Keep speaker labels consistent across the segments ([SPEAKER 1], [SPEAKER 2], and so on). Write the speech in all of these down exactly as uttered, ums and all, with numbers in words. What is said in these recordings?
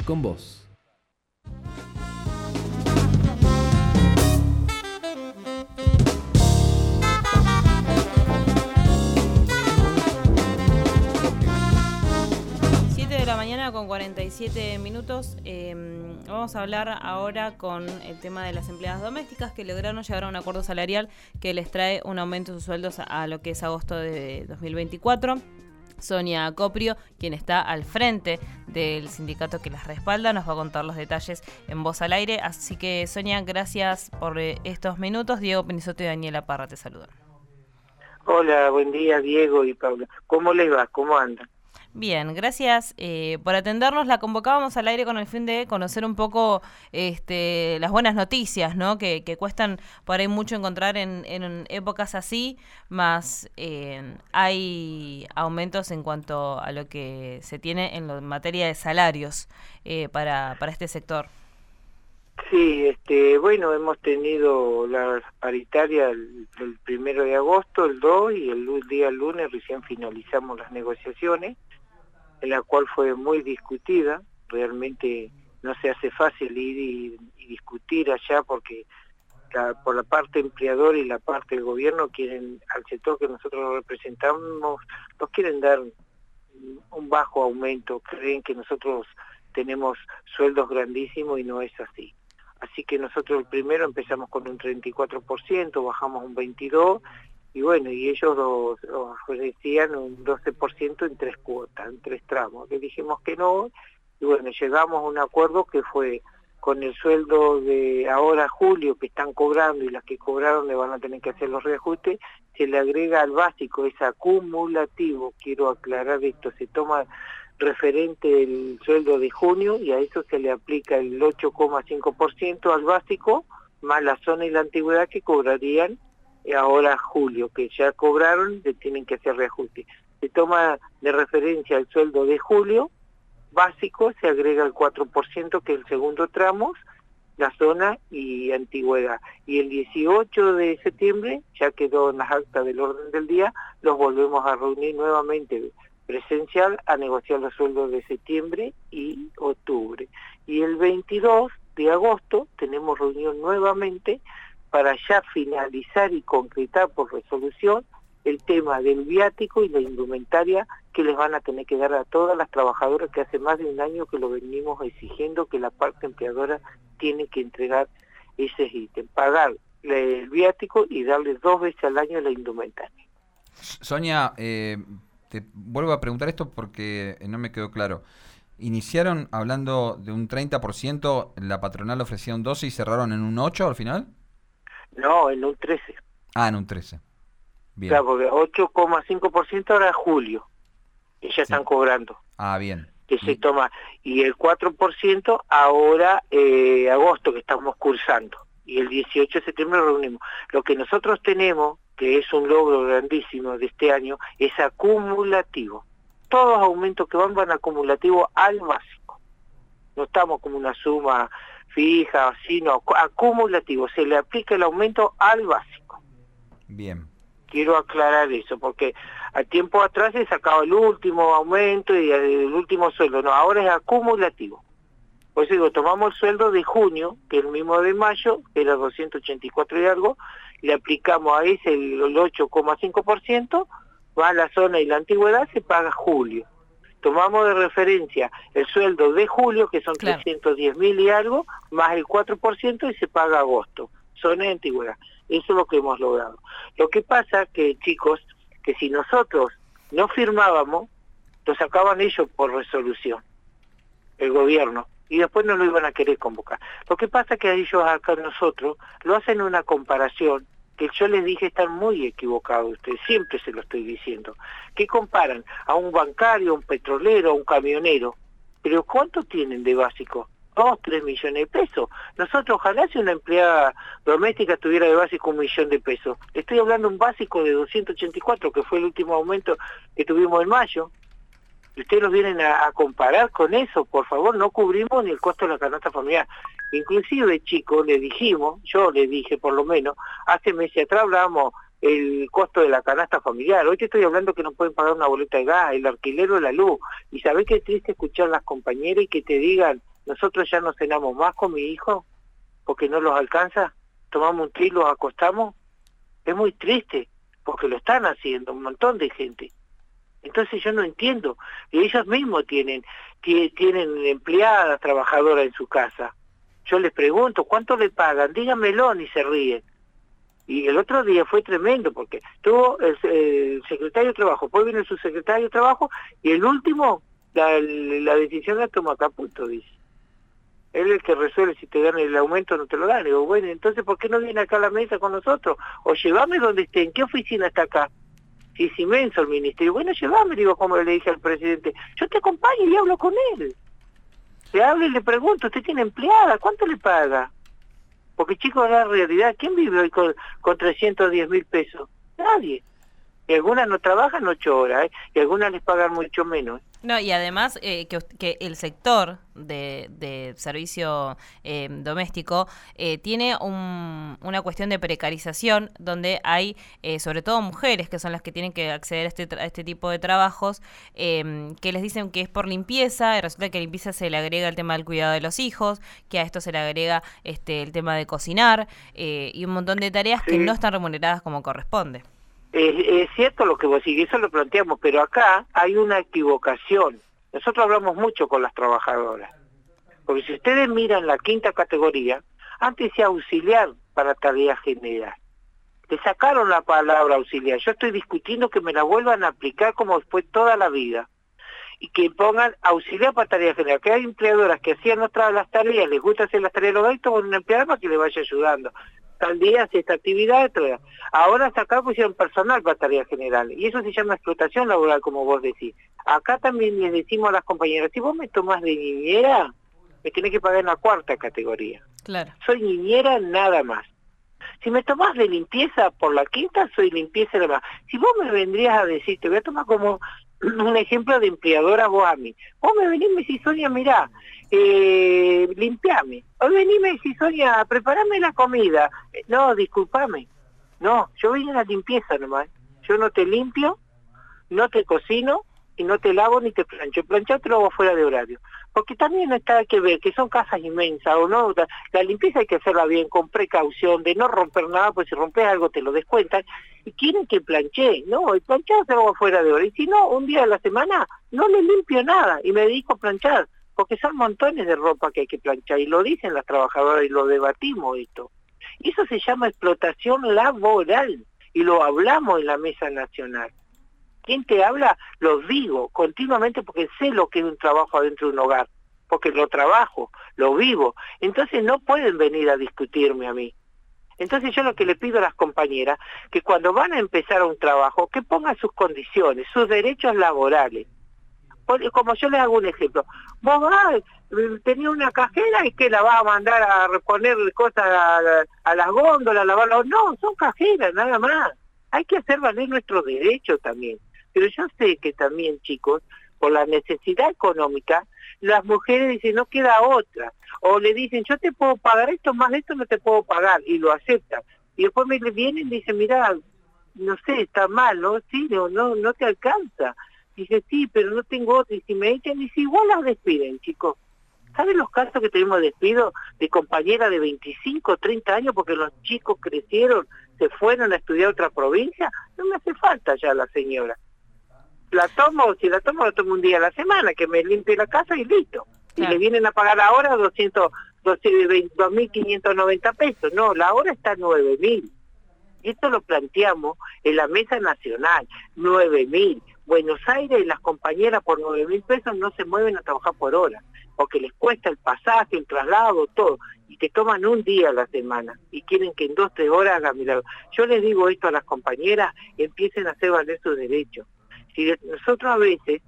[SPEAKER 1] con vos.
[SPEAKER 2] Mañana con cuarenta y siete minutos. Eh, vamos a hablar ahora con el tema de las empleadas domésticas que lograron llegar a un acuerdo salarial que les trae un aumento de sus sueldos a, a lo que es agosto de dos mil veinticuatro. Sonia Coprio, quien está al frente del sindicato que las respalda, nos va a contar los detalles en Voz al Aire. Así que, Sonia, gracias por eh, estos minutos. Diego Penisoto y Daniela Parra te saludan.
[SPEAKER 3] Hola, buen día, Diego y Paula. ¿Cómo les va? ¿Cómo andan?
[SPEAKER 2] Bien, gracias eh, por atendernos. La convocábamos al aire con el fin de conocer un poco este, las buenas noticias, ¿no? Que, que cuestan por ahí mucho encontrar en, en épocas así, más eh, hay aumentos en cuanto a lo que se tiene en, lo, en materia de salarios eh, para, para este sector.
[SPEAKER 3] Sí, este, bueno, hemos tenido la paritaria el, el primero de agosto, el dos, y el día lunes recién finalizamos las negociaciones, en la cual fue muy discutida. Realmente no se hace fácil ir y, y discutir allá porque la, por la parte empleadora y la parte del gobierno quieren, al sector que nosotros representamos, nos quieren dar un bajo aumento, creen que nosotros tenemos sueldos grandísimos y no es así. Así que nosotros el primero empezamos con un treinta y cuatro por ciento, bajamos un veintidós por ciento, y bueno, y ellos los, los ofrecían un doce por ciento en tres cuotas, en tres tramos. Le dijimos que no, y bueno, llegamos a un acuerdo que fue con el sueldo de ahora julio que están cobrando y las que cobraron le van a tener que hacer los reajustes, se le agrega al básico, es acumulativo, quiero aclarar esto, se toma referente el sueldo de junio y a eso se le aplica el ocho coma cinco por ciento al básico, más la zona y la antigüedad que cobrarían ahora julio, que ya cobraron, le tienen que hacer reajuste. Se toma de referencia el sueldo de julio, básico, se agrega el cuatro por ciento que es el segundo tramo, la zona y antigüedad. Y el dieciocho de septiembre, ya quedó en las actas del orden del día, los volvemos a reunir nuevamente presencial a negociar los sueldos de septiembre y octubre. Y el veintidós de agosto tenemos reunión nuevamente para ya finalizar y concretar por resolución el tema del viático y la indumentaria que les van a tener que dar a todas las trabajadoras que hace más de un año que lo venimos exigiendo, que la parte empleadora tiene que entregar ese ítem, pagar el viático y darle dos veces al año la indumentaria.
[SPEAKER 4] Sonia, eh, te vuelvo a preguntar esto porque no me quedó claro. ¿Iniciaron hablando de un treinta por ciento, la patronal ofrecía un doce y cerraron en un ocho al final?
[SPEAKER 3] No, en un trece.
[SPEAKER 4] Ah, en un trece. Bien.
[SPEAKER 3] Claro, porque ocho coma cinco por ciento ahora es julio, que ya sí están cobrando.
[SPEAKER 4] Ah, bien.
[SPEAKER 3] Que se toma, y el cuatro por ciento ahora eh, agosto, que estamos cursando, y el dieciocho de septiembre reunimos. Lo que nosotros tenemos, que es un logro grandísimo de este año, es acumulativo. Todos los aumentos que van van acumulativo al básico. No estamos como una suma fija, sino acumulativo. Se le aplica el aumento al básico.
[SPEAKER 4] Bien.
[SPEAKER 3] Quiero aclarar eso, porque a tiempo atrás se sacaba el último aumento y el último sueldo. No, ahora es acumulativo. Por eso digo, tomamos el sueldo de junio, que es el mismo de mayo, que era doscientos ochenta y cuatro y algo, le aplicamos a ese el ocho coma cinco por ciento, va a la zona y la antigüedad, se paga julio. Tomamos de referencia el sueldo de julio, que son claro. trescientos diez mil y algo, más el cuatro por ciento y se paga agosto, zona y antigüedad. Eso es lo que hemos logrado. Lo que pasa que, chicos, que si nosotros no firmábamos, lo sacaban ellos por resolución, el gobierno, y después no lo iban a querer convocar. Lo que pasa que ellos acá nosotros lo hacen una comparación que yo les dije están muy equivocados ustedes, siempre se lo estoy diciendo, que comparan a un bancario, a un petrolero, a un camionero, pero ¿cuánto tienen de básico? Dos, tres millones de pesos. Nosotros ojalá si una empleada doméstica tuviera de básico un millón de pesos. Estoy hablando de un básico de doscientos ochenta y cuatro, que fue el último aumento que tuvimos en mayo. Y ustedes nos vienen a, a comparar con eso, por favor, no cubrimos ni el costo de la canasta familiar. Inclusive, chicos, le dijimos, yo le dije por lo menos, hace meses atrás hablábamos el costo de la canasta familiar. Hoy te estoy hablando que no pueden pagar una boleta de gas, el alquiler o la luz. Y sabés que es triste escuchar a las compañeras y que te digan nosotros ya no cenamos más con mi hijo porque no los alcanza, tomamos un té y los acostamos. Es muy triste, porque lo están haciendo un montón de gente. Entonces yo no entiendo. Y ellos mismos tienen, tienen empleadas, trabajadoras en su casa. Yo les pregunto, ¿cuánto le pagan? Dígamelo, ni se ríen. Y el otro día fue tremendo, porque tuvo el, el secretario de Trabajo, después vino el subsecretario de Trabajo, y el último, la, la decisión la toma Caputo, dice. Él es el que resuelve si te dan el aumento o no te lo dan. Digo, bueno, entonces, ¿por qué no viene acá a la mesa con nosotros? O llévame donde esté, ¿en qué oficina está acá? Si es inmenso el ministerio. Bueno, llévame, digo, como le dije al presidente. Yo te acompaño y hablo con él. Le hablo y le pregunto, ¿usted tiene empleada? ¿Cuánto le paga? Porque, chicos, la realidad, ¿quién vive hoy con, con trescientos diez mil pesos? Nadie. Y algunas no trabajan ocho horas, ¿eh? Y algunas les pagan mucho menos.
[SPEAKER 2] No, y además eh, que, que el sector de, de servicio eh, doméstico eh, tiene un, una cuestión de precarización donde hay eh, sobre todo mujeres que son las que tienen que acceder a este, a este tipo de trabajos eh, que les dicen que es por limpieza y resulta que a limpieza se le agrega el tema del cuidado de los hijos, que a esto se le agrega este el tema de cocinar eh, y un montón de tareas sí. que no están remuneradas como corresponde.
[SPEAKER 3] Es, es cierto lo que vos decís, eso lo planteamos, pero acá hay una equivocación. Nosotros hablamos mucho con las trabajadoras, porque si ustedes miran la quinta categoría, antes decía auxiliar para tarea general. Le sacaron la palabra auxiliar. Yo estoy discutiendo que me la vuelvan a aplicar como fue toda la vida, y que pongan auxiliar para tarea general. Que hay empleadoras que hacían otras las tareas, les gusta hacer las tareas de los gastos con una empleada para que le vaya ayudando. Tal día hace esta actividad, otra. Ahora hasta acá pusieron personal para tareas generales, y eso se llama explotación laboral, como vos decís. Acá también les decimos a las compañeras, si vos me tomás de niñera, me tenés que pagar en la cuarta categoría.
[SPEAKER 2] Claro.
[SPEAKER 3] Soy niñera nada más. Si me tomás de limpieza por la quinta, soy limpieza nada más. Si vos me vendrías a decir, te voy a tomar como un ejemplo de empleadora vos a mí. Vos me venís y me decís, Sonia, mirá, eh, limpiame. O venís y me decís, Sonia, preparame la comida. Eh, no, discúlpame. No, yo vine a la limpieza nomás. Yo no te limpio, no te cocino, y no te lavo ni te plancho. Planchar te lo hago fuera de horario. Porque también está que ver que son casas inmensas, o no, la, la limpieza hay que hacerla bien, con precaución, de no romper nada, pues si rompes algo te lo descuentan, y quieren que planché, no, el planchado se lo hago fuera de hora, y si no, un día a la semana no le limpio nada, y me dedico a planchar, porque son montones de ropa que hay que planchar, y lo dicen las trabajadoras, y lo debatimos esto. Y eso se llama explotación laboral, y lo hablamos en la mesa nacional. ¿Quién te habla? Lo digo continuamente porque sé lo que es un trabajo adentro de un hogar, porque lo trabajo, lo vivo. Entonces no pueden venir a discutirme a mí. Entonces yo lo que le pido a las compañeras, que cuando van a empezar un trabajo, que pongan sus condiciones, sus derechos laborales. Como yo les hago un ejemplo, vos vas, tenés una cajera y que la vas a mandar a reponer cosas a, a las góndolas, a lavarlas. No, son cajeras, nada más. Hay que hacer valer nuestros derechos también. Pero yo sé que también, chicos, por la necesidad económica, las mujeres dicen, no queda otra. O le dicen, yo te puedo pagar esto, más de esto no te puedo pagar, y lo aceptan. Y después me vienen y dicen, mira, no sé, está mal, ¿no? Sí, no, no, no te alcanza. Dice, sí, pero no tengo otra. Y si me echan, dice, igual las despiden, chicos. ¿Saben los casos que tenemos de despido de compañeras de veinticinco, treinta años porque los chicos crecieron, se fueron a estudiar a otra provincia? No me hace falta ya la señora. La tomo, si la tomo, la tomo un día a la semana, que me limpie la casa y listo. Y claro. Le vienen a pagar ahora doscientos, dos mil quinientos noventa pesos. No, la hora está nueve mil. Y esto lo planteamos en la mesa nacional, nueve mil. Buenos Aires, las compañeras por nueve mil pesos no se mueven a trabajar por hora, porque les cuesta el pasaje, el traslado, todo. Y te toman un día a la semana y quieren que en dos, tres horas hagan milagro. Yo les digo esto a las compañeras, empiecen a hacer valer sus derechos. Si nosotros a veces,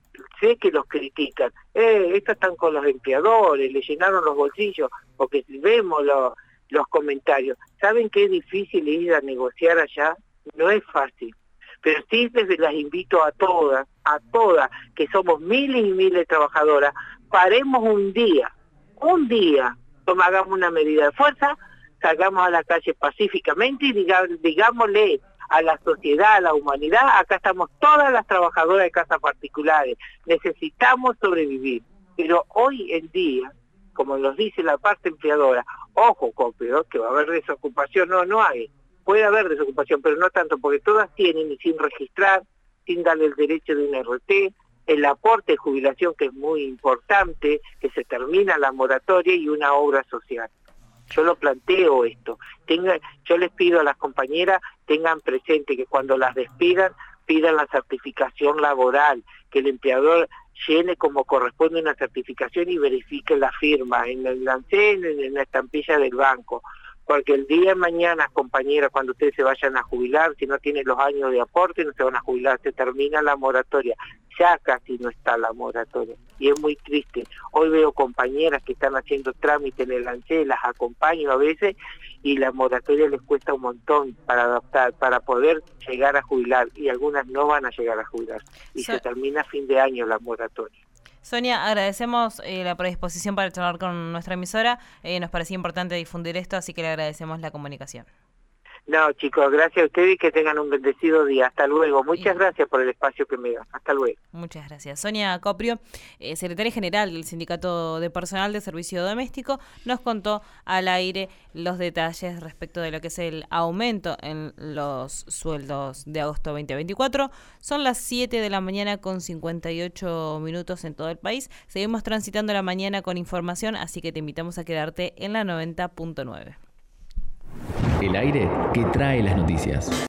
[SPEAKER 3] sé que los critican, eh, estos están con los empleadores, le llenaron los bolsillos, porque si vemos los, los comentarios, ¿saben que es difícil ir a negociar allá? No es fácil, pero sí les las invito a todas, a todas, que somos miles y miles de trabajadoras, paremos un día, un día, hagamos una medida de fuerza, salgamos a la calle pacíficamente y diga, digámosle a la sociedad, a la humanidad, acá estamos todas las trabajadoras de casas particulares, necesitamos sobrevivir, pero hoy en día como nos dice la parte empleadora, ojo, Copio, que va a haber desocupación, no, no hay, puede haber desocupación, pero no tanto, porque todas tienen y sin registrar, sin darle el derecho de un R T, el aporte de jubilación que es muy importante, que se termina la moratoria y una obra social. Yo lo planteo esto. Tenga, yo les pido a las compañeras tengan presente que cuando las despidan, pidan la certificación laboral, que el empleador llene como corresponde una certificación y verifique la firma en el ANSES, en la estampilla del banco. Porque el día de mañana, compañeras, cuando ustedes se vayan a jubilar, si no tienen los años de aporte, no se van a jubilar, se termina la moratoria. Ya casi no está la moratoria. Y es muy triste. Hoy veo compañeras que están haciendo trámite en el ANSES, las acompaño a veces, y la moratoria les cuesta un montón para adaptar, para poder llegar a jubilar, y algunas no van a llegar a jubilar. Y so- se termina a fin de año la moratoria.
[SPEAKER 2] Sonia, agradecemos eh, la predisposición para charlar con nuestra emisora. Eh, nos parecía importante difundir esto, así que le agradecemos la comunicación.
[SPEAKER 3] No, chicos, gracias a ustedes y que tengan un bendecido día. Hasta luego. Muchas y... gracias por el espacio que me dan. Hasta luego.
[SPEAKER 2] Muchas gracias. Sonia Coprio, eh, secretaria general del Sindicato de Personal de Servicio Doméstico, nos contó al aire los detalles respecto de lo que es el aumento en los sueldos de agosto veinte veinticuatro. Son las siete de la mañana con cincuenta y ocho minutos en todo el país. Seguimos transitando la mañana con información, así que te invitamos a quedarte en la noventa punto nueve.
[SPEAKER 1] El aire que trae las noticias.